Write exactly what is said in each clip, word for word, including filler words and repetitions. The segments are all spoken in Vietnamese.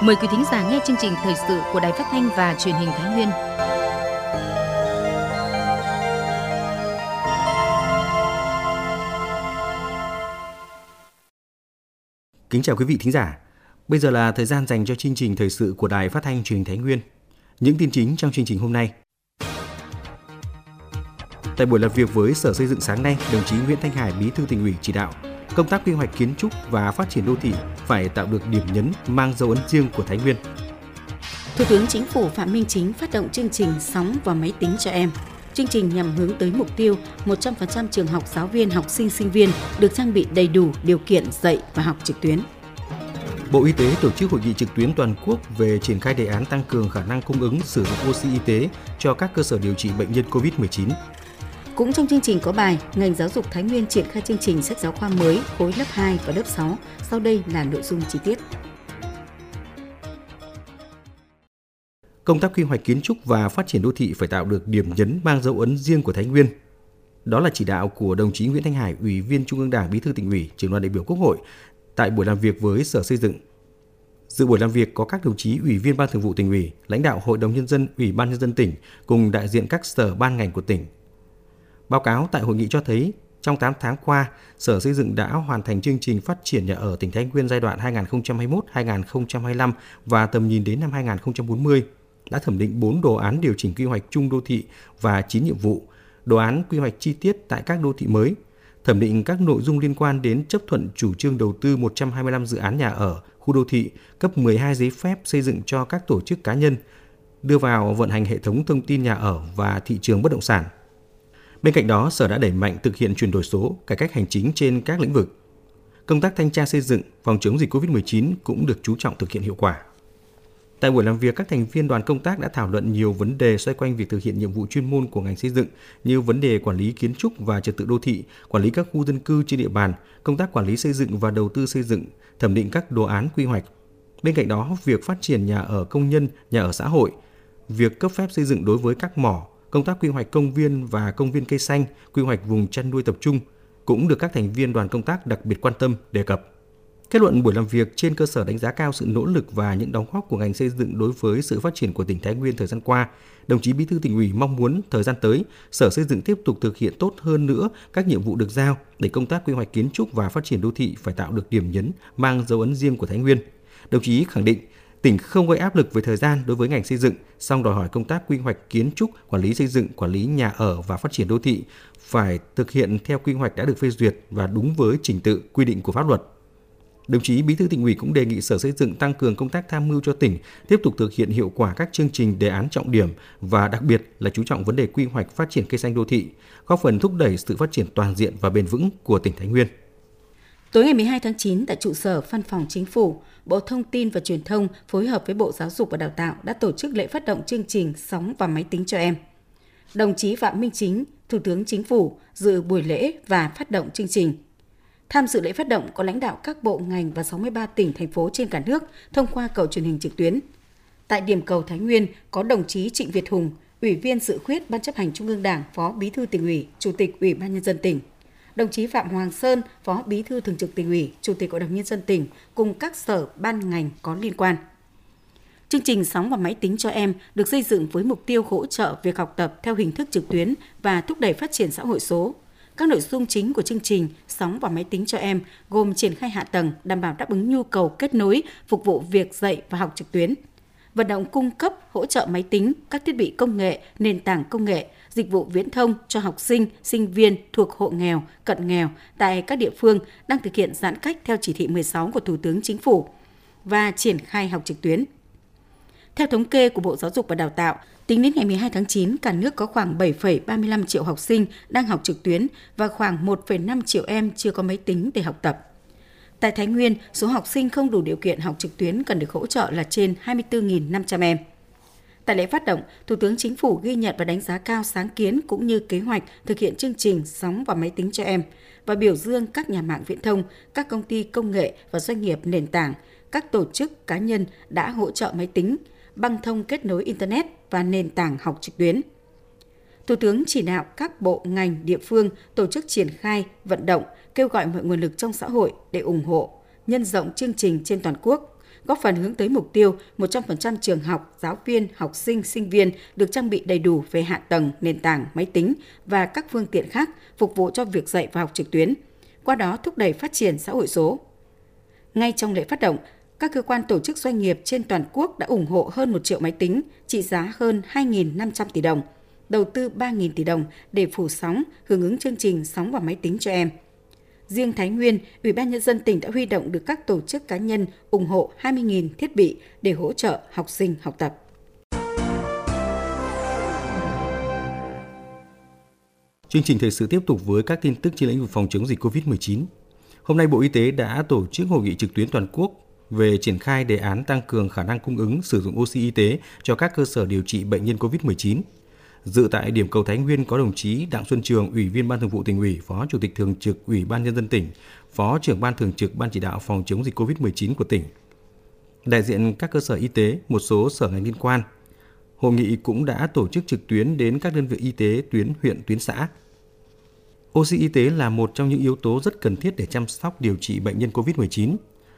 Mời quý thính giả nghe chương trình thời sự của Đài Phát thanh và Truyền hình Thái Nguyên. Kính chào quý vị thính giả. Bây giờ là thời gian dành cho chương trình thời sự của Đài Phát thanh Truyền hình Thái Nguyên. Những tin chính trong chương trình hôm nay. Tại buổi làm việc với Sở Xây dựng sáng nay, đồng chí Nguyễn Thanh Hải, Bí thư Tỉnh ủy chỉ đạo công tác quy hoạch kiến trúc và phát triển đô thị phải tạo được điểm nhấn mang dấu ấn riêng của Thái Nguyên. Thủ tướng Chính phủ Phạm Minh Chính phát động chương trình Sóng và Máy tính cho em. Chương trình nhằm hướng tới mục tiêu một trăm phần trăm trường học, giáo viên, học sinh, sinh viên được trang bị đầy đủ điều kiện dạy và học trực tuyến. Bộ Y tế tổ chức hội nghị trực tuyến toàn quốc về triển khai đề án tăng cường khả năng cung ứng sử dụng oxy y tế cho các cơ sở điều trị bệnh nhân covid mười chín. Cũng trong chương trình có bài ngành giáo dục Thái Nguyên triển khai chương trình sách giáo khoa mới khối lớp hai và lớp sáu. Sau đây là nội dung chi tiết. Công tác quy hoạch kiến trúc và phát triển đô thị phải tạo được điểm nhấn mang dấu ấn riêng của Thái Nguyên. Đó là chỉ đạo của đồng chí Nguyễn Thanh Hải, Ủy viên Trung ương Đảng, Bí thư Tỉnh ủy, Trưởng đoàn đại biểu Quốc hội tại buổi làm việc với Sở Xây dựng. Dự buổi làm việc có các đồng chí Ủy viên Ban Thường vụ Tỉnh ủy, lãnh đạo Hội đồng Nhân dân, Ủy ban Nhân dân tỉnh cùng đại diện các sở ban ngành của tỉnh. Báo cáo tại hội nghị cho thấy, trong tám tháng qua, Sở Xây dựng đã hoàn thành chương trình phát triển nhà ở tỉnh Thái Nguyên giai đoạn hai nghìn không trăm hai mươi mốt đến hai nghìn không trăm hai mươi lăm và tầm nhìn đến năm hai nghìn không trăm bốn mươi, đã thẩm định bốn đồ án điều chỉnh quy hoạch chung đô thị và chín nhiệm vụ, đồ án quy hoạch chi tiết tại các đô thị mới, thẩm định các nội dung liên quan đến chấp thuận chủ trương đầu tư một trăm hai mươi lăm dự án nhà ở, khu đô thị, cấp mười hai giấy phép xây dựng cho các tổ chức cá nhân, đưa vào vận hành hệ thống thông tin nhà ở và thị trường bất động sản. Bên cạnh đó, Sở đã đẩy mạnh thực hiện chuyển đổi số, cải cách hành chính trên các lĩnh vực. Công tác thanh tra xây dựng, phòng chống dịch covid mười chín cũng được chú trọng thực hiện hiệu quả. Tại buổi làm việc, các thành viên đoàn công tác đã thảo luận nhiều vấn đề xoay quanh việc thực hiện nhiệm vụ chuyên môn của ngành xây dựng như vấn đề quản lý kiến trúc và trật tự đô thị, quản lý các khu dân cư trên địa bàn, công tác quản lý xây dựng và đầu tư xây dựng, thẩm định các đồ án quy hoạch. Bên cạnh đó, việc phát triển nhà ở công nhân, nhà ở xã hội, việc cấp phép xây dựng đối với các mỏ, công tác quy hoạch công viên và công viên cây xanh, quy hoạch vùng chăn nuôi tập trung cũng được các thành viên đoàn công tác đặc biệt quan tâm đề cập. Kết luận buổi làm việc, trên cơ sở đánh giá cao sự nỗ lực và những đóng góp của ngành xây dựng đối với sự phát triển của tỉnh Thái Nguyên thời gian qua, đồng chí Bí thư Tỉnh ủy mong muốn thời gian tới, Sở Xây dựng tiếp tục thực hiện tốt hơn nữa các nhiệm vụ được giao để công tác quy hoạch kiến trúc và phát triển đô thị phải tạo được điểm nhấn mang dấu ấn riêng của Thái Nguyên. Đồng chí khẳng định tỉnh không gây áp lực về thời gian đối với ngành xây dựng, song đòi hỏi công tác quy hoạch kiến trúc, quản lý xây dựng, quản lý nhà ở và phát triển đô thị phải thực hiện theo quy hoạch đã được phê duyệt và đúng với trình tự quy định của pháp luật. Đồng chí Bí thư Tỉnh ủy cũng đề nghị Sở Xây dựng tăng cường công tác tham mưu cho tỉnh, tiếp tục thực hiện hiệu quả các chương trình đề án trọng điểm và đặc biệt là chú trọng vấn đề quy hoạch phát triển cây xanh đô thị, góp phần thúc đẩy sự phát triển toàn diện và bền vững của tỉnh Thái Nguyên. Tối ngày mười hai tháng chín, tại trụ sở Văn phòng Chính phủ, Bộ Thông tin và Truyền thông phối hợp với Bộ Giáo dục và Đào tạo đã tổ chức lễ phát động chương trình Sóng và Máy tính cho em. Đồng chí Phạm Minh Chính, Thủ tướng Chính phủ dự buổi lễ và phát động chương trình. Tham dự lễ phát động có lãnh đạo các bộ ngành và sáu mươi ba tỉnh, thành phố trên cả nước thông qua cầu truyền hình trực tuyến. Tại điểm cầu Thái Nguyên có đồng chí Trịnh Việt Hùng, Ủy viên Dự khuyết Ban chấp hành Trung ương Đảng, Phó Bí thư Tỉnh ủy, Chủ tịch Ủy ban Nhân dân tỉnh. Đồng chí Phạm Hoàng Sơn, Phó Bí thư Thường trực Tỉnh ủy, Chủ tịch Hội đồng Nhân dân tỉnh cùng các sở ban ngành có liên quan. Chương trình Sóng và Máy tính cho em được xây dựng với mục tiêu hỗ trợ việc học tập theo hình thức trực tuyến và thúc đẩy phát triển xã hội số. Các nội dung chính của chương trình Sóng và Máy tính cho em gồm triển khai hạ tầng đảm bảo đáp ứng nhu cầu kết nối, phục vụ việc dạy và học trực tuyến, vận động cung cấp hỗ trợ máy tính, các thiết bị công nghệ, nền tảng công nghệ, dịch vụ viễn thông cho học sinh, sinh viên thuộc hộ nghèo, cận nghèo tại các địa phương đang thực hiện giãn cách theo chỉ thị mười sáu của Thủ tướng Chính phủ và triển khai học trực tuyến. Theo thống kê của Bộ Giáo dục và Đào tạo, tính đến ngày mười hai tháng chín, cả nước có khoảng bảy phẩy ba mươi lăm triệu học sinh đang học trực tuyến và khoảng một phẩy năm triệu em chưa có máy tính để học tập. Tại Thái Nguyên, số học sinh không đủ điều kiện học trực tuyến cần được hỗ trợ là trên hai mươi tư nghìn năm trăm em. Tại lễ phát động, Thủ tướng Chính phủ ghi nhận và đánh giá cao sáng kiến cũng như kế hoạch thực hiện chương trình Sóng và Máy tính cho em và biểu dương các nhà mạng viễn thông, các công ty công nghệ và doanh nghiệp nền tảng, các tổ chức cá nhân đã hỗ trợ máy tính, băng thông kết nối Internet và nền tảng học trực tuyến. Thủ tướng chỉ đạo các bộ, ngành, địa phương tổ chức triển khai, vận động, kêu gọi mọi nguồn lực trong xã hội để ủng hộ, nhân rộng chương trình trên toàn quốc, góp phần hướng tới mục tiêu một trăm phần trăm trường học, giáo viên, học sinh, sinh viên được trang bị đầy đủ về hạ tầng, nền tảng, máy tính và các phương tiện khác phục vụ cho việc dạy và học trực tuyến, qua đó thúc đẩy phát triển xã hội số. Ngay trong lễ phát động, các cơ quan tổ chức doanh nghiệp trên toàn quốc đã ủng hộ hơn một triệu máy tính trị giá hơn hai nghìn năm trăm tỷ đồng, đầu tư ba nghìn tỷ đồng để phủ sóng hưởng ứng chương trình Sóng và Máy tính cho em. Riêng Thái Nguyên, Ủy ban Nhân dân tỉnh đã huy động được các tổ chức cá nhân ủng hộ hai mươi nghìn thiết bị để hỗ trợ học sinh học tập. Chương trình thời sự tiếp tục với các tin tức trên lĩnh vực phòng chống dịch covid mười chín. Hôm nay Bộ Y tế đã tổ chức hội nghị trực tuyến toàn quốc về triển khai đề án tăng cường khả năng cung ứng sử dụng oxy y tế cho các cơ sở điều trị bệnh nhân covid mười chín. Dự tại điểm cầu Thái Nguyên có đồng chí Đặng Xuân Trường, Ủy viên Ban Thường vụ Tỉnh ủy, Phó Chủ tịch Thường trực Ủy ban Nhân dân tỉnh, Phó trưởng Ban Thường trực Ban chỉ đạo phòng chống dịch covid mười chín của tỉnh. Đại diện các cơ sở y tế, một số sở ngành liên quan. Hội nghị cũng đã tổ chức trực tuyến đến các đơn vị y tế tuyến huyện, tuyến xã. Oxy y tế là một trong những yếu tố rất cần thiết để chăm sóc điều trị bệnh nhân covid mười chín.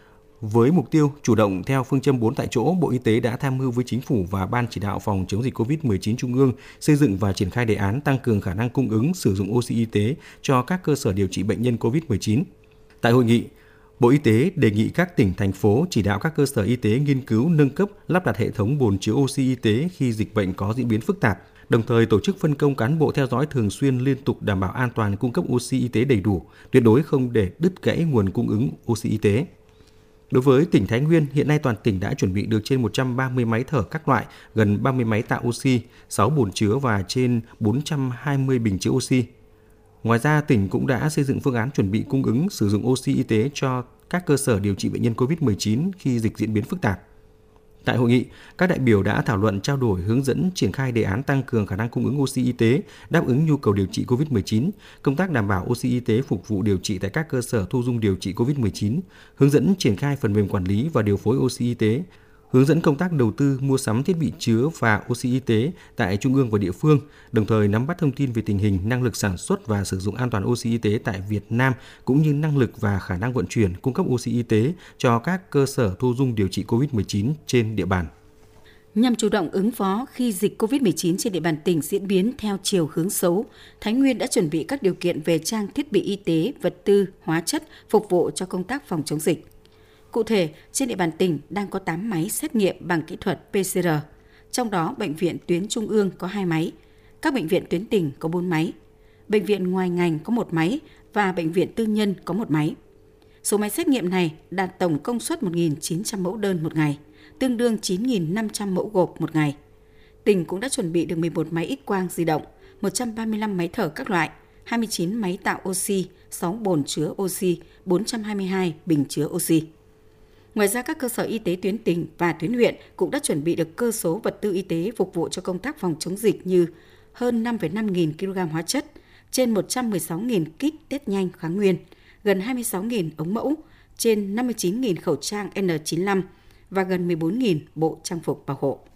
Với mục tiêu chủ động theo phương châm bốn tại chỗ, Bộ Y tế đã tham mưu với Chính phủ và Ban chỉ đạo phòng chống dịch covid mười chín Trung ương xây dựng và triển khai đề án tăng cường khả năng cung ứng sử dụng oxy y tế cho các cơ sở điều trị bệnh nhân covid mười chín. Tại hội nghị, Bộ Y tế đề nghị các tỉnh, thành phố chỉ đạo các cơ sở y tế nghiên cứu nâng cấp lắp đặt hệ thống bồn chứa oxy y tế khi dịch bệnh có diễn biến phức tạp, đồng thời tổ chức phân công cán bộ theo dõi thường xuyên liên tục đảm bảo an toàn cung cấp oxy y tế đầy đủ, tuyệt đối không để đứt gãy nguồn cung ứng oxy y tế. Đối với tỉnh Thái Nguyên, hiện nay toàn tỉnh đã chuẩn bị được trên một trăm ba mươi máy thở các loại, gần ba mươi máy tạo oxy, sáu bồn chứa và trên bốn trăm hai mươi bình chứa oxy. Ngoài ra, tỉnh cũng đã xây dựng phương án chuẩn bị cung ứng sử dụng oxy y tế cho các cơ sở điều trị bệnh nhân covid mười chín khi dịch diễn biến phức tạp. Tại hội nghị, các đại biểu đã thảo luận, trao đổi, hướng dẫn triển khai đề án tăng cường khả năng cung ứng oxy y tế, đáp ứng nhu cầu điều trị covid mười chín, công tác đảm bảo oxy y tế phục vụ điều trị tại các cơ sở thu dung điều trị covid mười chín, hướng dẫn triển khai phần mềm quản lý và điều phối oxy y tế, hướng dẫn công tác đầu tư, mua sắm thiết bị chứa và oxy y tế tại trung ương và địa phương, đồng thời nắm bắt thông tin về tình hình, năng lực sản xuất và sử dụng an toàn oxy y tế tại Việt Nam, cũng như năng lực và khả năng vận chuyển, cung cấp oxy y tế cho các cơ sở thu dung điều trị covid mười chín trên địa bàn. Nhằm chủ động ứng phó khi dịch covid mười chín trên địa bàn tỉnh diễn biến theo chiều hướng xấu, Thái Nguyên đã chuẩn bị các điều kiện về trang thiết bị y tế, vật tư, hóa chất phục vụ cho công tác phòng chống dịch. Cụ thể, trên địa bàn tỉnh đang có tám máy xét nghiệm bằng kỹ thuật pê xê rờ, trong đó bệnh viện tuyến trung ương có hai máy, các bệnh viện tuyến tỉnh có bốn máy, bệnh viện ngoài ngành có một máy và bệnh viện tư nhân có một máy. Số máy xét nghiệm này đạt tổng công suất một nghìn chín trăm mẫu đơn một ngày, tương đương chín nghìn năm trăm mẫu gộp một ngày. Tỉnh cũng đã chuẩn bị được mười một máy X-quang di động, một trăm ba mươi lăm máy thở các loại, hai mươi chín máy tạo oxy, sáu bồn chứa oxy, bốn trăm hai mươi hai bình chứa oxy. Ngoài ra, các cơ sở y tế tuyến tỉnh và tuyến huyện cũng đã chuẩn bị được cơ số vật tư y tế phục vụ cho công tác phòng chống dịch như hơn năm phẩy năm nghìn ki lô gam hóa chất, trên một trăm mười sáu nghìn kit test nhanh kháng nguyên, gần hai mươi sáu nghìn ống mẫu, trên năm mươi chín nghìn khẩu trang N chín mươi lăm và gần mười bốn nghìn bộ trang phục bảo hộ.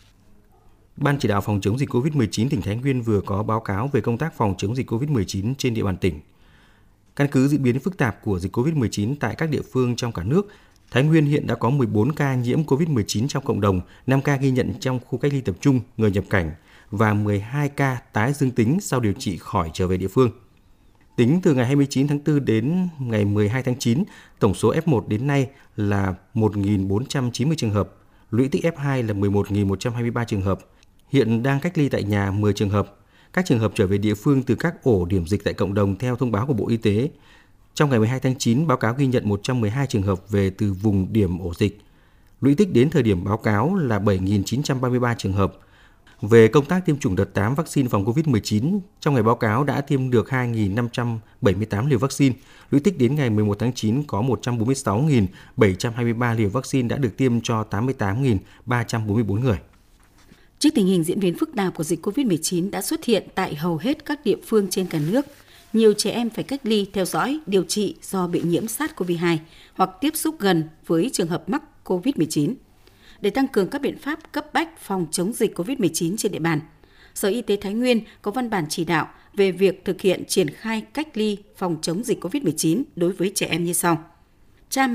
Ban chỉ đạo phòng chống dịch covid mười chín tỉnh Thái Nguyên vừa có báo cáo về công tác phòng chống dịch covid mười chín trên địa bàn tỉnh. Căn cứ diễn biến phức tạp của dịch covid mười chín tại các địa phương trong cả nước, Thái Nguyên hiện đã có mười bốn ca nhiễm covid mười chín trong cộng đồng, năm ca ghi nhận trong khu cách ly tập trung, người nhập cảnh và mười hai ca tái dương tính sau điều trị khỏi trở về địa phương. Tính từ ngày hai mươi chín tháng tư đến ngày mười hai tháng chín, tổng số ép một đến nay là một nghìn bốn trăm chín mươi trường hợp, lũy tích ép hai là mười một nghìn một trăm hai mươi ba trường hợp, hiện đang cách ly tại nhà mười trường hợp. Các trường hợp trở về địa phương từ các ổ điểm dịch tại cộng đồng theo thông báo của Bộ Y tế. Trong ngày mười hai tháng chín, báo cáo ghi nhận một trăm mười hai trường hợp về từ vùng điểm ổ dịch. Lũy tích đến thời điểm báo cáo là bảy nghìn chín trăm ba mươi ba trường hợp. Về công tác tiêm chủng đợt tám vaccine phòng covid mười chín, trong ngày báo cáo đã tiêm được hai nghìn năm trăm bảy mươi tám liều vaccine. Lũy tích đến ngày mười một tháng chín có một trăm bốn mươi sáu nghìn bảy trăm hai mươi ba liều vaccine đã được tiêm cho tám mươi tám nghìn ba trăm bốn mươi bốn người. Trước tình hình diễn biến phức tạp của dịch covid mười chín đã xuất hiện tại hầu hết các địa phương trên cả nước, nhiều trẻ em phải cách ly, theo dõi, điều trị do bị nhiễm SARS-xê o vê hai hoặc tiếp xúc gần với trường hợp mắc covid mười chín. Để tăng cường các biện pháp cấp bách phòng chống dịch covid mười chín trên địa bàn, Sở Y tế Thái Nguyên có văn bản chỉ đạo về việc thực hiện triển khai cách ly phòng chống dịch covid mười chín đối với trẻ em như sau. Cha mẹ,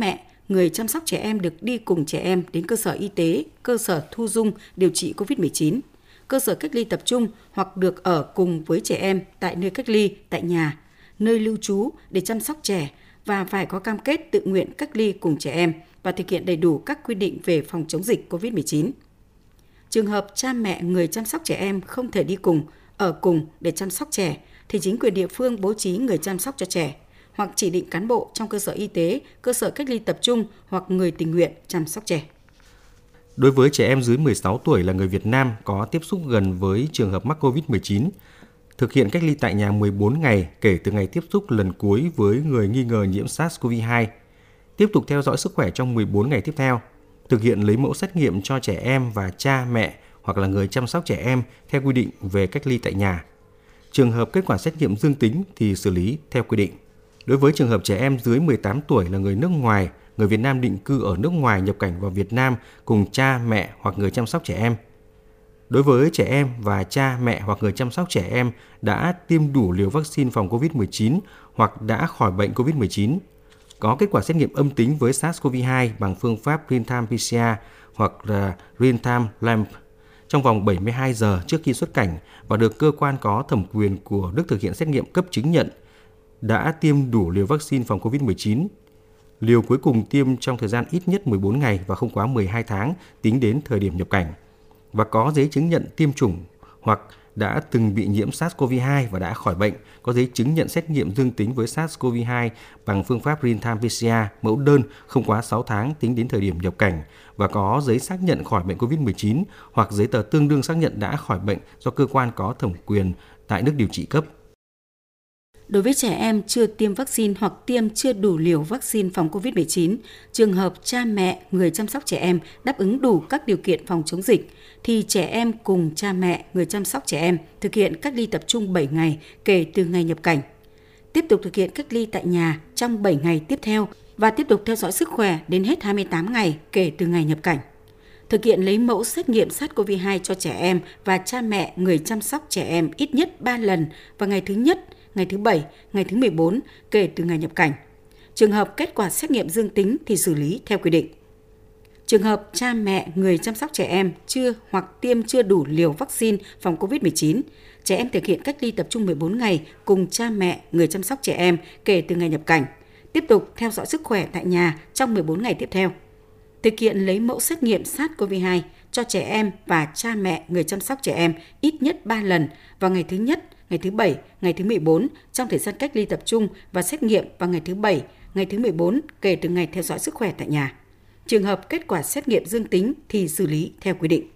người chăm sóc trẻ em được đi cùng trẻ em đến cơ sở y tế, cơ sở thu dung điều trị covid mười chín, cơ sở cách ly tập trung hoặc được ở cùng với trẻ em tại nơi cách ly, tại nhà, nơi lưu trú để chăm sóc trẻ và phải có cam kết tự nguyện cách ly cùng trẻ em và thực hiện đầy đủ các quy định về phòng chống dịch covid mười chín. Trường hợp cha mẹ người chăm sóc trẻ em không thể đi cùng, ở cùng để chăm sóc trẻ thì chính quyền địa phương bố trí người chăm sóc cho trẻ hoặc chỉ định cán bộ trong cơ sở y tế, cơ sở cách ly tập trung hoặc người tình nguyện chăm sóc trẻ. Đối với trẻ em dưới mười sáu tuổi là người Việt Nam có tiếp xúc gần với trường hợp mắc covid mười chín, thực hiện cách ly tại nhà mười bốn ngày kể từ ngày tiếp xúc lần cuối với người nghi ngờ nhiễm SARS-xê o vê hai, tiếp tục theo dõi sức khỏe trong mười bốn ngày tiếp theo, thực hiện lấy mẫu xét nghiệm cho trẻ em và cha mẹ hoặc là người chăm sóc trẻ em theo quy định về cách ly tại nhà. Trường hợp kết quả xét nghiệm dương tính thì xử lý theo quy định. Đối với trường hợp trẻ em dưới mười tám tuổi là người nước ngoài, người Việt Nam định cư ở nước ngoài nhập cảnh vào Việt Nam cùng cha mẹ hoặc người chăm sóc trẻ em. Đối với trẻ em và cha mẹ hoặc người chăm sóc trẻ em đã tiêm đủ liều vaccine phòng covid mười chín hoặc đã khỏi bệnh covid mười chín, có kết quả xét nghiệm âm tính với SARS-xê o vê hai bằng phương pháp real-time pê xê rờ hoặc là real-time lamp trong vòng bảy mươi hai giờ trước khi xuất cảnh và được cơ quan có thẩm quyền của nước thực hiện xét nghiệm cấp chứng nhận đã tiêm đủ liều vaccine phòng covid mười chín. Liều cuối cùng tiêm trong thời gian ít nhất mười bốn ngày và không quá mười hai tháng tính đến thời điểm nhập cảnh và có giấy chứng nhận tiêm chủng hoặc đã từng bị nhiễm SARS-xê o vê hai và đã khỏi bệnh, có giấy chứng nhận xét nghiệm dương tính với SARS-xê o vê hai bằng phương pháp real-time pê xê rờ mẫu đơn không quá sáu tháng tính đến thời điểm nhập cảnh và có giấy xác nhận khỏi bệnh covid mười chín hoặc giấy tờ tương đương xác nhận đã khỏi bệnh do cơ quan có thẩm quyền tại nước điều trị cấp. Đối với trẻ em chưa tiêm vaccine hoặc tiêm chưa đủ liều vaccine phòng covid mười chín, trường hợp cha mẹ, người chăm sóc trẻ em đáp ứng đủ các điều kiện phòng chống dịch, thì trẻ em cùng cha mẹ, người chăm sóc trẻ em thực hiện cách ly tập trung bảy ngày kể từ ngày nhập cảnh. Tiếp tục thực hiện cách ly tại nhà trong bảy ngày tiếp theo và tiếp tục theo dõi sức khỏe đến hết hai mươi tám ngày kể từ ngày nhập cảnh. Thực hiện lấy mẫu xét nghiệm SARS-xê o vê hai cho trẻ em và cha mẹ, người chăm sóc trẻ em ít nhất ba lần vào ngày thứ nhất, ngày thứ bảy, ngày thứ mười bốn kể từ ngày nhập cảnh. Trường hợp kết quả xét nghiệm dương tính thì xử lý theo quy định. Trường hợp cha mẹ, người chăm sóc trẻ em chưa hoặc tiêm chưa đủ liều vaccine phòng covid mười chín, trẻ em thực hiện cách ly tập trung mười bốn ngày cùng cha mẹ, người chăm sóc trẻ em kể từ ngày nhập cảnh, tiếp tục theo dõi sức khỏe tại nhà trong mười bốn ngày tiếp theo. Thực hiện lấy mẫu xét nghiệm SARS-xê o vê hai cho trẻ em và cha mẹ, người chăm sóc trẻ em ít nhất ba lần vào ngày thứ nhất, ngày thứ bảy, ngày thứ mười bốn trong thời gian cách ly tập trung và xét nghiệm vào ngày thứ bảy, ngày thứ mười bốn kể từ ngày theo dõi sức khỏe tại nhà. Trường hợp kết quả xét nghiệm dương tính thì xử lý theo quy định.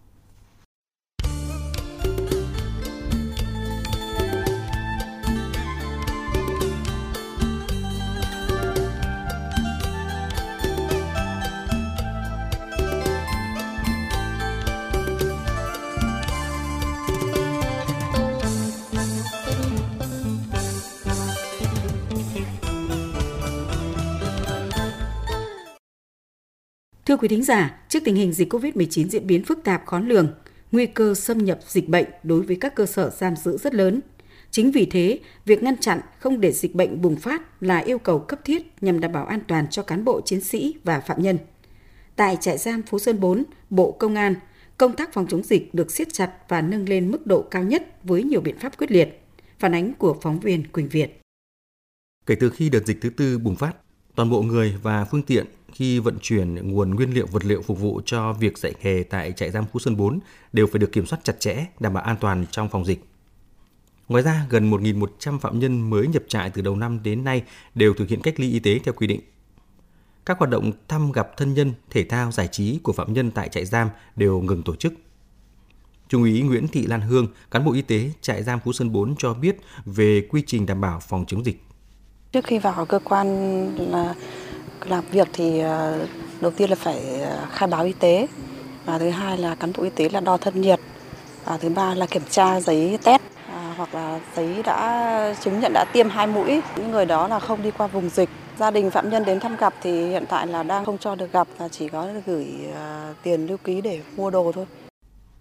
Thưa quý thính giả, trước tình hình dịch covid mười chín diễn biến phức tạp khó lường, nguy cơ xâm nhập dịch bệnh đối với các cơ sở giam giữ rất lớn. Chính vì thế, việc ngăn chặn không để dịch bệnh bùng phát là yêu cầu cấp thiết nhằm đảm bảo an toàn cho cán bộ chiến sĩ và phạm nhân. Tại trại giam Phú Sơn bốn, Bộ Công an, công tác phòng chống dịch được siết chặt và nâng lên mức độ cao nhất với nhiều biện pháp quyết liệt. Phản ánh của phóng viên Quỳnh Việt. Kể từ khi đợt dịch thứ tư bùng phát, toàn bộ người và phương tiện khi vận chuyển nguồn nguyên liệu vật liệu phục vụ cho việc dạy nghề tại trại giam Phú Sơn bốn đều phải được kiểm soát chặt chẽ, đảm bảo an toàn trong phòng dịch. Ngoài ra, gần một nghìn một trăm phạm nhân mới nhập trại từ đầu năm đến nay đều thực hiện cách ly y tế theo quy định. Các hoạt động thăm gặp thân nhân, thể thao, giải trí của phạm nhân tại trại giam đều ngừng tổ chức. Trung úy Nguyễn Thị Lan Hương, cán bộ y tế trại giam Phú Sơn bốn cho biết về quy trình đảm bảo phòng chống dịch. Trước khi vào cơ quan là làm việc thì đầu tiên là phải khai báo y tế, và thứ hai là cán bộ y tế là đo thân nhiệt, và thứ ba là kiểm tra giấy test à, hoặc là giấy đã chứng nhận đã tiêm hai mũi. Những người đó là không đi qua vùng dịch. Gia đình phạm nhân đến thăm gặp thì hiện tại là đang không cho được gặp, là chỉ có gửi tiền lưu ký để mua đồ thôi.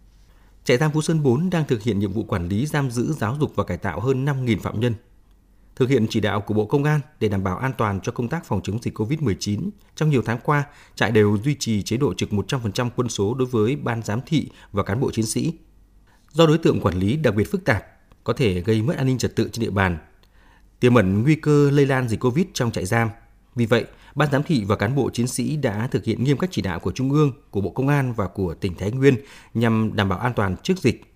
Trại giam Phú Sơn bốn đang thực hiện nhiệm vụ quản lý, giam giữ, giáo dục và cải tạo hơn năm nghìn phạm nhân. Thực hiện chỉ đạo của Bộ Công an để đảm bảo an toàn cho công tác phòng chống dịch covid mười chín, trong nhiều tháng qua, trại đều duy trì chế độ trực một trăm phần trăm quân số đối với ban giám thị và cán bộ chiến sĩ. Do đối tượng quản lý đặc biệt phức tạp, có thể gây mất an ninh trật tự trên địa bàn, tiềm ẩn nguy cơ lây lan dịch Covid trong trại giam. Vì vậy, ban giám thị và cán bộ chiến sĩ đã thực hiện nghiêm các chỉ đạo của Trung ương, của Bộ Công an và của tỉnh Thái Nguyên nhằm đảm bảo an toàn trước dịch.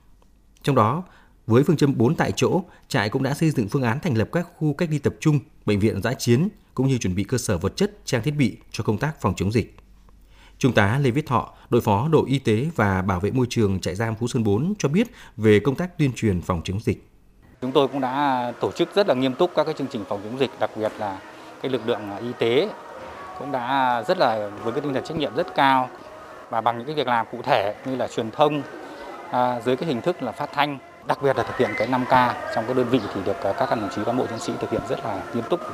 Trong đó, với phương châm bốn tại chỗ, trại cũng đã xây dựng phương án thành lập các khu cách ly tập trung, bệnh viện dã chiến cũng như chuẩn bị cơ sở vật chất, trang thiết bị cho công tác phòng chống dịch. Trung tá Lê Viết Thọ, đội phó đội y tế và bảo vệ môi trường trại giam Phú Sơn bốn cho biết về công tác tuyên truyền phòng chống dịch. Chúng tôi cũng đã tổ chức rất là nghiêm túc các cái chương trình phòng chống dịch, đặc biệt là cái lực lượng y tế cũng đã rất là với cái tinh thần trách nhiệm rất cao và bằng những cái việc làm cụ thể như là truyền thông à, dưới cái hình thức là phát thanh, đặc biệt là thực hiện cái năm K trong cái đơn vị thì được các đồng chí cán bộ chiến sĩ thực hiện rất là nghiêm túc.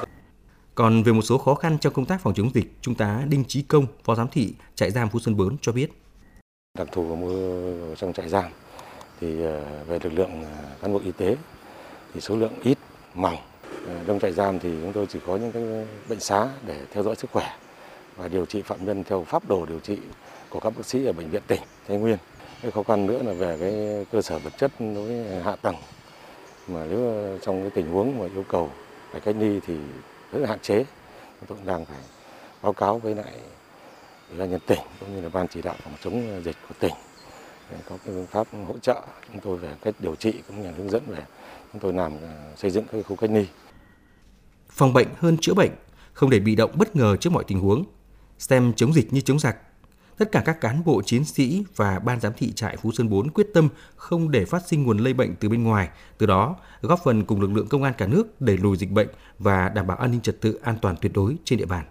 Còn về một số khó khăn trong công tác phòng chống dịch, Trung tá Đinh Chí Công, phó giám thị trại giam Phú Sơn bốn cho biết. Đặc thù của trong trại giam thì về lực lượng cán bộ y tế thì số lượng ít, mỏng. Trong trại giam thì chúng tôi chỉ có những cái bệnh xá để theo dõi sức khỏe và điều trị phạm nhân theo phác đồ điều trị của các bác sĩ ở bệnh viện tỉnh Thái Nguyên. Cái khó khăn nữa là về cái cơ sở vật chất đối với hạ tầng, mà nếu trong cái tình huống mà yêu cầu phải cách ly thì rất là hạn chế. Chúng tôi cũng đang phải báo cáo với lại Ủy ban nhân tỉnh cũng như là ban chỉ đạo phòng chống dịch của tỉnh để có cái phương pháp hỗ trợ chúng tôi về cách điều trị cũng như là hướng dẫn về chúng tôi làm xây dựng các khu cách ly. Phòng bệnh hơn chữa bệnh, không để bị động bất ngờ trước mọi tình huống, xem chống dịch như chống giặc. Tất cả các cán bộ chiến sĩ và ban giám thị trại Phú Sơn bốn quyết tâm không để phát sinh nguồn lây bệnh từ bên ngoài, từ đó góp phần cùng lực lượng công an cả nước đẩy lùi dịch bệnh và đảm bảo an ninh trật tự an toàn tuyệt đối trên địa bàn.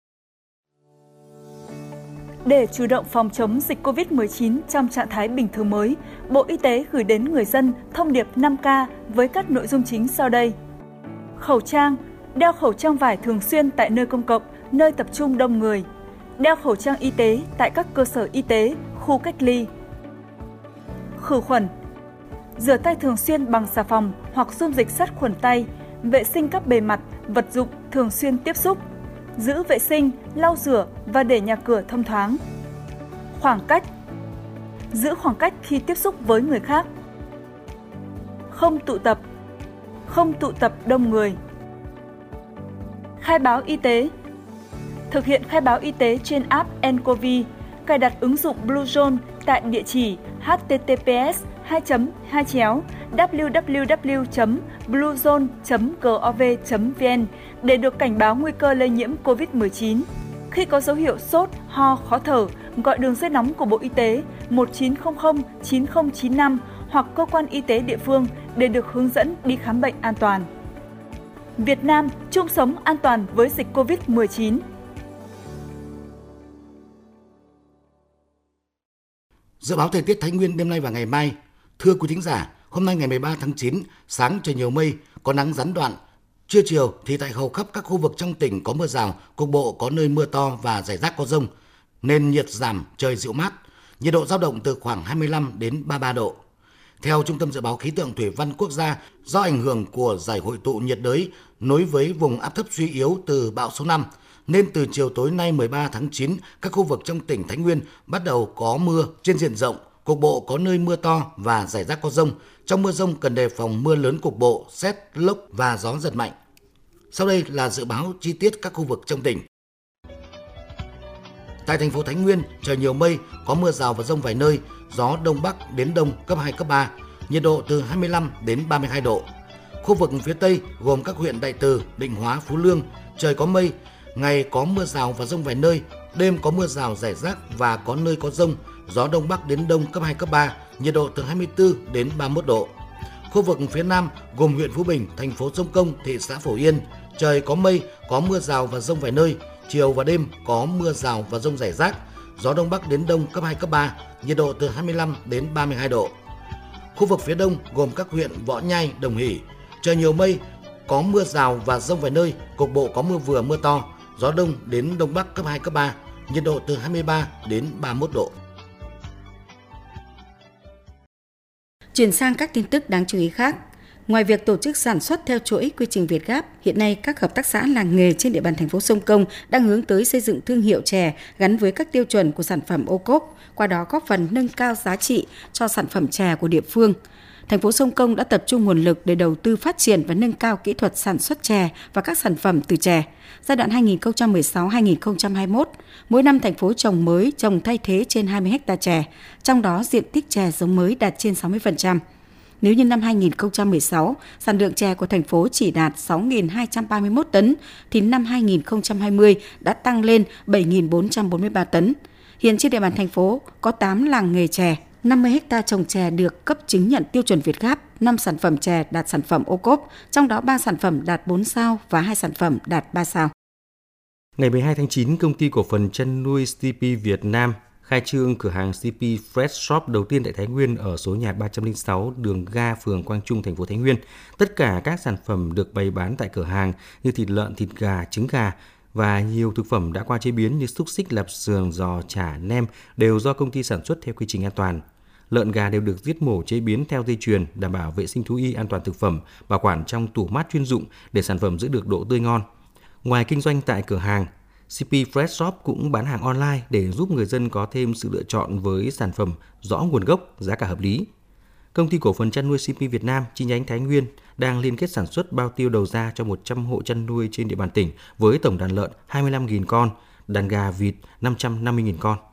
Để chủ động phòng chống dịch covid mười chín trong trạng thái bình thường mới, Bộ Y tế gửi đến người dân thông điệp năm K với các nội dung chính sau đây. Khẩu trang, đeo khẩu trang vải thường xuyên tại nơi công cộng, nơi tập trung đông người. Đeo khẩu trang y tế tại các cơ sở y tế, khu cách ly. Khử khuẩn, rửa tay thường xuyên bằng xà phòng hoặc dung dịch sát khuẩn tay, vệ sinh các bề mặt, vật dụng thường xuyên tiếp xúc. Giữ vệ sinh, lau rửa và để nhà cửa thông thoáng. Khoảng cách, giữ khoảng cách khi tiếp xúc với người khác. Không tụ tập, không tụ tập đông người. Khai báo y tế, thực hiện khai báo y tế trên app en covid, cài đặt ứng dụng Bluezone tại địa chỉ h t t p s hai chấm hai chéo w w w chấm bluezone chấm gov chấm v n để được cảnh báo nguy cơ lây nhiễm covid mười chín. Khi có dấu hiệu sốt, ho, khó thở, gọi đường dây nóng của Bộ Y tế một chín không không chín không chín năm hoặc cơ quan y tế địa phương để được hướng dẫn đi khám bệnh an toàn. Việt Nam chung sống an toàn với dịch covid mười chín. Dự báo thời tiết Thái Nguyên đêm nay và ngày mai. Thưa quý thính giả, hôm nay ngày mười ba tháng chín, sáng trời nhiều mây, có nắng gián đoạn. Trưa chiều thì tại hầu khắp các khu vực trong tỉnh có mưa rào, cục bộ có nơi mưa to và rải rác có dông. Nên nhiệt giảm, trời dịu mát. Nhiệt độ dao động từ khoảng hai mươi lăm đến ba mươi ba độ. Theo Trung tâm Dự báo Khí tượng Thủy văn Quốc gia, do ảnh hưởng của giải hội tụ nhiệt đới nối với vùng áp thấp suy yếu từ bão số năm, nên từ chiều tối nay mười ba tháng chín, các khu vực trong tỉnh Thái Nguyên bắt đầu có mưa trên diện rộng, cục bộ có nơi mưa to và rải rác có dông. Trong mưa dông cần đề phòng mưa lớn cục bộ, sét, lốc và gió giật mạnh. Sau đây là dự báo chi tiết các khu vực trong tỉnh. Tại thành phố Thái Nguyên, trời nhiều mây, có mưa rào và dông vài nơi, gió đông bắc đến đông cấp hai, cấp ba, nhiệt độ từ hai mươi lăm đến ba mươi hai độ. Khu vực phía Tây gồm các huyện Đại Từ, Định Hóa, Phú Lương, trời có mây, ngày có mưa rào và dông vài nơi, đêm có mưa rào rải rác và có nơi có dông, gió đông bắc đến đông cấp hai, cấp ba, nhiệt độ từ hai mươi tư đến ba mươi mốt độ. Khu vực phía Nam gồm huyện Phú Bình, thành phố Sông Công, thị xã Phổ Yên, trời có mây, có mưa rào và dông vài nơi, chiều và đêm có mưa rào và dông rải rác, gió đông bắc đến đông cấp hai, cấp ba, nhiệt độ từ hai mươi lăm đến ba mươi hai độ. Khu vực phía Đông gồm các huyện Võ Nhai, Đồng Hỷ, trời nhiều mây, có mưa rào và dông vài nơi, cục bộ có mưa vừa mưa to, gió đông đến đông bắc cấp hai, cấp ba, nhiệt độ từ hai mươi ba đến ba mươi mốt độ. Chuyển sang các tin tức đáng chú ý khác. Ngoài việc tổ chức sản xuất theo chuỗi quy trình Việt Gáp, hiện nay các hợp tác xã làng nghề trên địa bàn thành phố Sông Công đang hướng tới xây dựng thương hiệu chè gắn với các tiêu chuẩn của sản phẩm ô cốp, qua đó góp phần nâng cao giá trị cho sản phẩm chè của địa phương. Thành phố Sông Công đã tập trung nguồn lực để đầu tư phát triển và nâng cao kỹ thuật sản xuất chè và các sản phẩm từ chè. Giai đoạn hai nghìn không trăm mười sáu đến hai nghìn không trăm hai mươi mốt, mỗi năm thành phố trồng mới, trồng thay thế trên hai mươi héc ta chè, trong đó diện tích chè giống mới đạt trên sáu mươi phần trăm. Nếu như năm hai nghìn không trăm mười sáu, sản lượng chè của thành phố chỉ đạt sáu nghìn hai trăm ba mươi mốt tấn, thì năm hai nghìn không trăm hai mươi đã tăng lên bảy nghìn bốn trăm bốn mươi ba tấn. Hiện trên địa bàn thành phố có tám làng nghề chè, năm mươi héc ta trồng chè được cấp chứng nhận tiêu chuẩn Việt Gáp, năm sản phẩm chè đạt sản phẩm ô cốp, trong đó ba sản phẩm đạt bốn sao và hai sản phẩm đạt ba sao. Ngày mười hai tháng chín, công ty cổ phần chăn nuôi xê tê pê Việt Nam khai trương cửa hàng xê tê pê Fresh Shop đầu tiên tại Thái Nguyên ở số nhà ba trăm lẻ sáu đường Ga, phường Quang Trung, thành phố Thái Nguyên. Tất cả các sản phẩm được bày bán tại cửa hàng như thịt lợn, thịt gà, trứng gà và nhiều thực phẩm đã qua chế biến như xúc xích, lạp xưởng, giò, chả, nem đều do công ty sản xuất theo quy trình an toàn. Lợn gà đều được giết mổ chế biến theo dây chuyền, đảm bảo vệ sinh thú y, an toàn thực phẩm, bảo quản trong tủ mát chuyên dụng để sản phẩm giữ được độ tươi ngon. Ngoài kinh doanh tại cửa hàng, xê pê Fresh Shop cũng bán hàng online để giúp người dân có thêm sự lựa chọn với sản phẩm rõ nguồn gốc, giá cả hợp lý. Công ty cổ phần chăn nuôi xê pê Việt Nam chi nhánh Thái Nguyên đang liên kết sản xuất bao tiêu đầu ra cho một trăm hộ chăn nuôi trên địa bàn tỉnh với tổng đàn lợn hai mươi lăm nghìn con, đàn gà vịt năm trăm năm mươi nghìn con.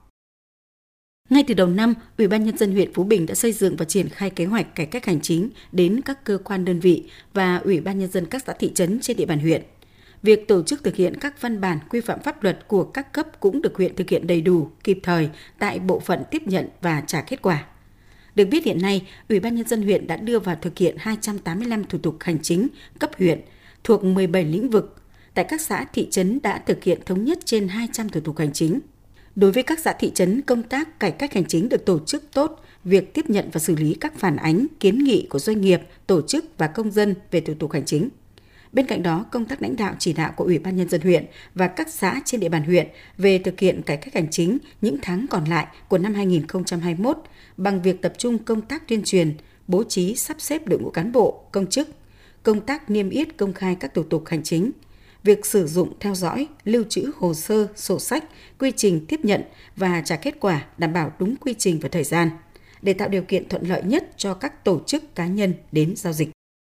Ngay từ đầu năm, Ủy ban Nhân dân huyện Phú Bình đã xây dựng và triển khai kế hoạch cải cách hành chính đến các cơ quan đơn vị và Ủy ban Nhân dân các xã thị trấn trên địa bàn huyện. Việc tổ chức thực hiện các văn bản quy phạm pháp luật của các cấp cũng được huyện thực hiện đầy đủ, kịp thời tại bộ phận tiếp nhận và trả kết quả. Được biết hiện nay, Ủy ban Nhân dân huyện đã đưa vào thực hiện hai trăm tám mươi lăm thủ tục hành chính cấp huyện thuộc mười bảy lĩnh vực. Tại các xã thị trấn đã thực hiện thống nhất trên hai trăm thủ tục hành chính. Đối với các xã thị trấn, công tác cải cách hành chính được tổ chức tốt, việc tiếp nhận và xử lý các phản ánh, kiến nghị của doanh nghiệp, tổ chức và công dân về thủ tục hành chính. Bên cạnh đó, công tác lãnh đạo chỉ đạo của Ủy ban Nhân dân huyện và các xã trên địa bàn huyện về thực hiện cải cách hành chính những tháng còn lại của năm hai nghìn không trăm hai mươi mốt bằng việc tập trung công tác tuyên truyền, bố trí sắp xếp đội ngũ cán bộ, công chức, công tác niêm yết công khai các thủ tục hành chính, việc sử dụng, theo dõi, lưu trữ hồ sơ, sổ sách, quy trình tiếp nhận và trả kết quả đảm bảo đúng quy trình và thời gian, để tạo điều kiện thuận lợi nhất cho các tổ chức cá nhân đến giao dịch.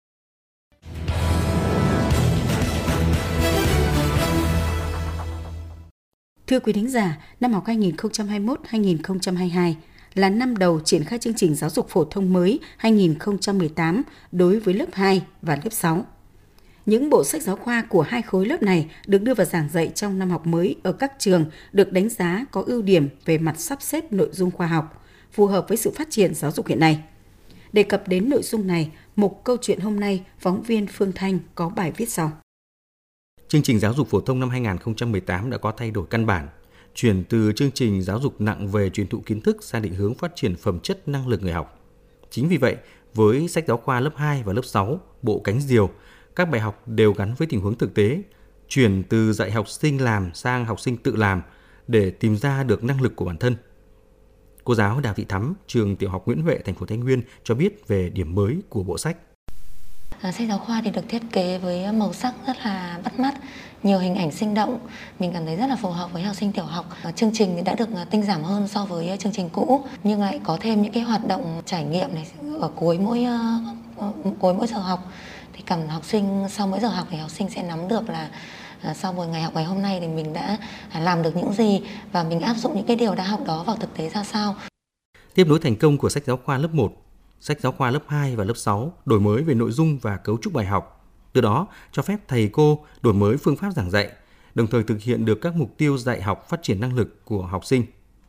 Thưa quý thính giả, năm học hai nghìn không trăm hai mươi mốt hai nghìn không trăm hai mươi hai là năm đầu triển khai chương trình giáo dục phổ thông mới hai nghìn không trăm mười tám đối với lớp hai và lớp sáu. Những bộ sách giáo khoa của hai khối lớp này được đưa vào giảng dạy trong năm học mới ở các trường được đánh giá có ưu điểm về mặt sắp xếp nội dung khoa học, phù hợp với sự phát triển giáo dục hiện nay. Đề cập đến nội dung này, mục Câu chuyện hôm nay, phóng viên Phương Thanh có bài viết sau. Chương trình giáo dục phổ thông năm hai nghìn không trăm mười tám đã có thay đổi căn bản, chuyển từ chương trình giáo dục nặng về truyền thụ kiến thức sang định hướng phát triển phẩm chất, năng lực người học. Chính vì vậy, với sách giáo khoa lớp hai và lớp sáu, bộ cánh diều, các bài học đều gắn với tình huống thực tế, chuyển từ dạy học sinh làm sang học sinh tự làm để tìm ra được năng lực của bản thân. Cô giáo Đào Thị Thắm, trường tiểu học Nguyễn Huệ, thành phố Thái Nguyên cho biết về điểm mới của bộ sách. À, sách giáo khoa thì được thiết kế với màu sắc rất là bắt mắt, nhiều hình ảnh sinh động. Mình cảm thấy rất là phù hợp với học sinh tiểu học. À, chương trình thì đã được tinh giảm hơn so với chương trình cũ, nhưng lại có thêm những cái hoạt động trải nghiệm này ở cuối mỗi uh, cuối mỗi giờ học. Thì cảm học sinh sau mỗi giờ học thì học sinh sẽ nắm được là uh, sau một ngày học ngày hôm nay thì mình đã làm được những gì và mình áp dụng những cái điều đã học đó vào thực tế ra sao. Tiếp nối thành công của sách giáo khoa lớp một, sách giáo khoa lớp hai và lớp sáu đổi mới về nội dung và cấu trúc bài học, từ đó cho phép thầy cô đổi mới phương pháp giảng dạy, đồng thời thực hiện được các mục tiêu dạy học phát triển năng lực của học sinh.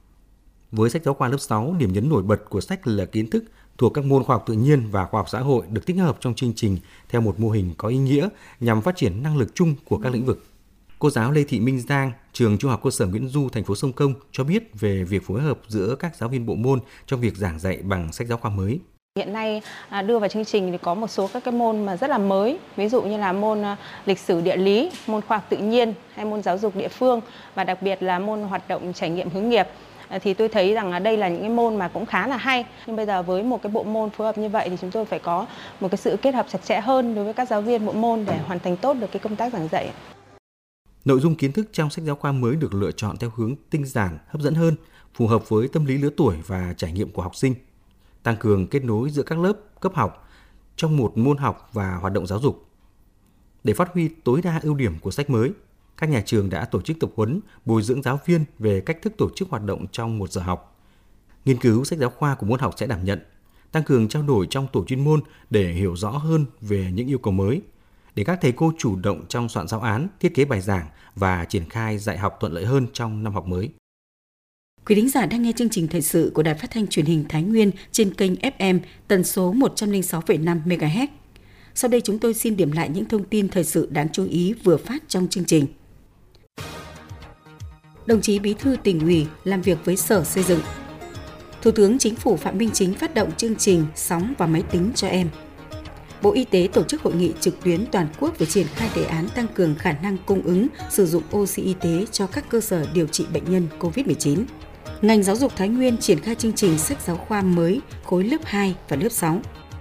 Với sách giáo khoa lớp sáu, điểm nhấn nổi bật của sách là kiến thức thuộc các môn khoa học tự nhiên và khoa học xã hội được tích hợp trong chương trình theo một mô hình có ý nghĩa nhằm phát triển năng lực chung của các lĩnh vực. Cô giáo Lê Thị Minh Giang, trường Trung học cơ sở Nguyễn Du, thành phố Sông Công cho biết về việc phối hợp giữa các giáo viên bộ môn trong việc giảng dạy bằng sách giáo khoa mới. Hiện nay đưa vào chương trình thì có một số các cái môn mà rất là mới, ví dụ như là môn lịch sử địa lý, môn khoa học tự nhiên hay môn giáo dục địa phương và đặc biệt là môn hoạt động trải nghiệm hướng nghiệp. thì tôi thấy rằng đây là những cái môn mà cũng khá là hay. Nhưng bây giờ với một cái bộ môn phối hợp như vậy thì chúng tôi phải có một cái sự kết hợp chặt chẽ hơn đối với các giáo viên bộ môn để hoàn thành tốt được cái công tác giảng dạy. Nội dung kiến thức trong sách giáo khoa mới được lựa chọn theo hướng tinh giản, hấp dẫn hơn, phù hợp với tâm lý lứa tuổi và trải nghiệm của học sinh, tăng cường kết nối giữa các lớp, cấp học trong một môn học và hoạt động giáo dục. Để phát huy tối đa ưu điểm của sách mới, các nhà trường đã tổ chức tập huấn, bồi dưỡng giáo viên về cách thức tổ chức hoạt động trong một giờ học. Nghiên cứu sách giáo khoa của môn học sẽ đảm nhận, tăng cường trao đổi trong tổ chuyên môn để hiểu rõ hơn về những yêu cầu mới, để các thầy cô chủ động trong soạn giáo án, thiết kế bài giảng và triển khai dạy học thuận lợi hơn trong năm học mới. Quý thính giả đang nghe chương trình thời sự của Đài Phát thanh Truyền hình Thái Nguyên trên kênh ép em tần số một trăm lẻ sáu phẩy năm mê ga héc. Sau đây chúng tôi xin điểm lại những thông tin thời sự đáng chú ý vừa phát trong chương trình. Đồng chí Bí thư Tỉnh ủy làm việc với Sở Xây dựng. Thủ tướng Chính phủ Phạm Minh Chính phát động chương trình Sóng và Máy tính cho em. Bộ Y tế tổ chức hội nghị trực tuyến toàn quốc về triển khai đề án tăng cường khả năng cung ứng sử dụng oxy y tế cho các cơ sở điều trị bệnh nhân cô vít mười chín. Ngành giáo dục Thái Nguyên triển khai chương trình sách giáo khoa mới khối lớp hai và lớp sáu.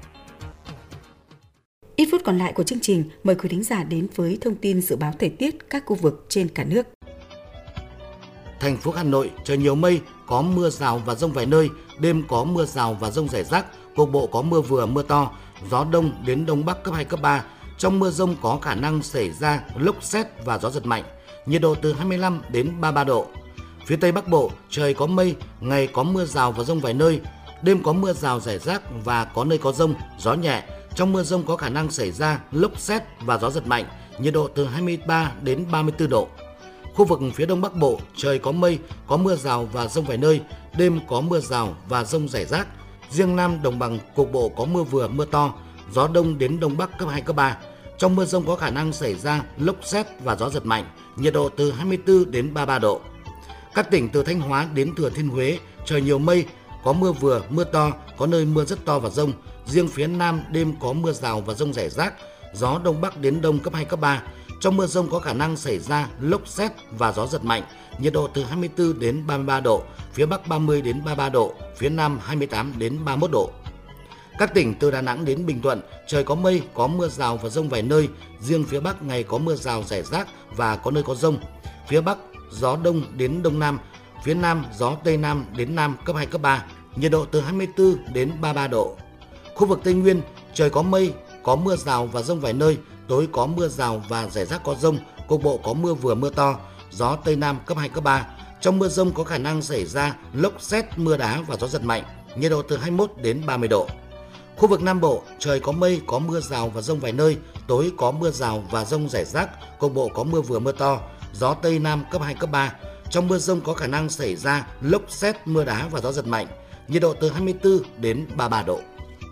Ít phút còn lại của chương trình, mời quý thính giả đến với thông tin dự báo thời tiết các khu vực trên cả nước. Thành phố Hà Nội trời nhiều mây, có mưa rào và dông vài nơi, đêm có mưa rào và dông rải rác, cục bộ có mưa vừa mưa to, gió đông đến đông bắc cấp hai cấp ba. Trong mưa dông có khả năng xảy ra lốc sét và gió giật mạnh. Nhiệt độ từ hai mươi lăm đến ba mươi ba độ. Phía Tây Bắc Bộ trời có mây, ngày có mưa rào và dông vài nơi, đêm có mưa rào rải rác và có nơi có dông, gió nhẹ. Trong mưa dông có khả năng xảy ra lốc sét và gió giật mạnh. Nhiệt độ từ hai mươi ba đến ba mươi tư độ. Khu vực phía Đông Bắc Bộ trời có mây, có mưa rào và dông vài nơi, đêm có mưa rào và dông rải rác. Riêng Nam Đồng bằng cục bộ có mưa vừa mưa to, gió đông đến đông bắc cấp hai cấp ba. Trong mưa dông có khả năng xảy ra lốc sét và gió giật mạnh, nhiệt độ từ hai mươi tư đến ba mươi ba độ. Các tỉnh từ Thanh Hóa đến Thừa Thiên Huế trời nhiều mây, có mưa vừa mưa to, có nơi mưa rất to và dông. Riêng phía Nam đêm có mưa rào và dông rải rác, gió đông bắc đến đông cấp hai cấp ba. Trong mưa dông có khả năng xảy ra lốc sét và gió giật mạnh, nhiệt độ từ hai mươi tư đến ba mươi ba độ, phía Bắc ba mươi đến ba mươi ba độ, phía Nam hai mươi tám đến ba mươi mốt độ. Các tỉnh từ Đà Nẵng đến Bình Thuận trời có mây, có mưa rào và dông vài nơi, riêng phía Bắc ngày có mưa rào rải rác và có nơi có dông. Phía Bắc gió đông đến đông nam, phía Nam gió Tây Nam đến Nam cấp hai cấp ba, nhiệt độ từ hai mươi tư đến ba mươi ba độ. Khu vực Tây Nguyên trời có mây, có mưa rào và dông vài nơi, tối có mưa rào và rải rác có dông, cục bộ có mưa vừa mưa to, gió Tây Nam cấp hai cấp ba. Trong mưa dông có khả năng xảy ra lốc sét, mưa đá và gió giật mạnh, nhiệt độ từ hai mươi mốt đến ba mươi độ. Khu vực Nam Bộ trời có mây, có mưa rào và dông vài nơi, tối có mưa rào và dông rải rác, cục bộ có mưa vừa mưa to, gió Tây Nam cấp hai cấp ba. Trong mưa dông có khả năng xảy ra lốc sét, mưa đá và gió giật mạnh, nhiệt độ từ hai mươi tư đến ba mươi ba độ.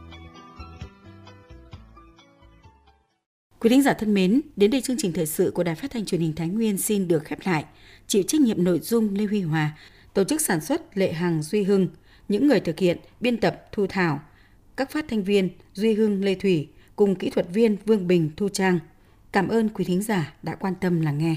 Quý thính giả thân mến, đến đây chương trình thời sự của Đài Phát thanh Truyền hình Thái Nguyên xin được khép lại. Chịu trách nhiệm nội dung Lê Huy Hòa, tổ chức sản xuất Lệ Hằng, Duy Hưng, những người thực hiện biên tập Thu Thảo, các phát thanh viên Duy Hưng, Lê Thủy cùng kỹ thuật viên Vương Bình, Thu Trang. Cảm ơn quý thính giả đã quan tâm lắng nghe.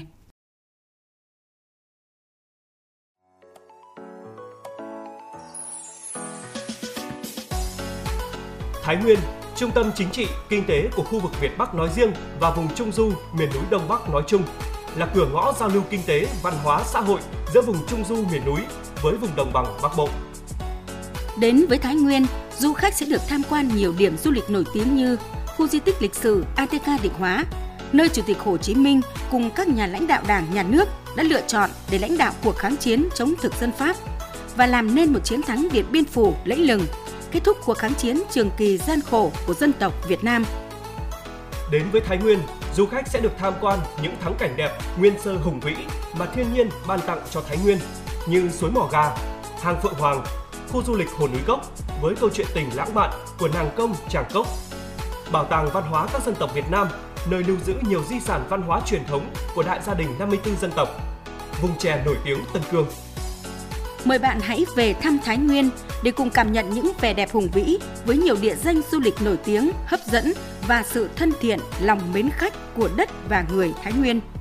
Thái Nguyên, trung tâm chính trị, kinh tế của khu vực Việt Bắc nói riêng và vùng Trung Du, miền núi Đông Bắc nói chung, là cửa ngõ giao lưu kinh tế, văn hóa, xã hội giữa vùng Trung Du miền núi với vùng đồng bằng Bắc Bộ. Đến với Thái Nguyên, du khách sẽ được tham quan nhiều điểm du lịch nổi tiếng như khu di tích lịch sử a tê ca Định Hóa, nơi Chủ tịch Hồ Chí Minh cùng các nhà lãnh đạo Đảng, Nhà nước đã lựa chọn để lãnh đạo cuộc kháng chiến chống thực dân Pháp và làm nên một chiến thắng Điện Biên Phủ lẫy lừng, kết thúc cuộc kháng chiến trường kỳ gian khổ của dân tộc Việt Nam. Đến với Thái Nguyên, du khách sẽ được tham quan những thắng cảnh đẹp, nguyên sơ hùng vĩ mà thiên nhiên ban tặng cho Thái Nguyên như suối Mò Gà, hang Phượng Hoàng, khu du lịch Hồ Núi Cốc với câu chuyện tình lãng mạn của nàng công Tràng Cốc, bảo tàng văn hóa các dân tộc Việt Nam, nơi lưu giữ nhiều di sản văn hóa truyền thống của đại gia đình năm mươi tư dân tộc, vùng chè nổi tiếng Tân Cương. Mời bạn hãy về thăm Thái Nguyên để cùng cảm nhận những vẻ đẹp hùng vĩ với nhiều địa danh du lịch nổi tiếng, hấp dẫn và sự thân thiện, lòng mến khách của đất và người Thái Nguyên.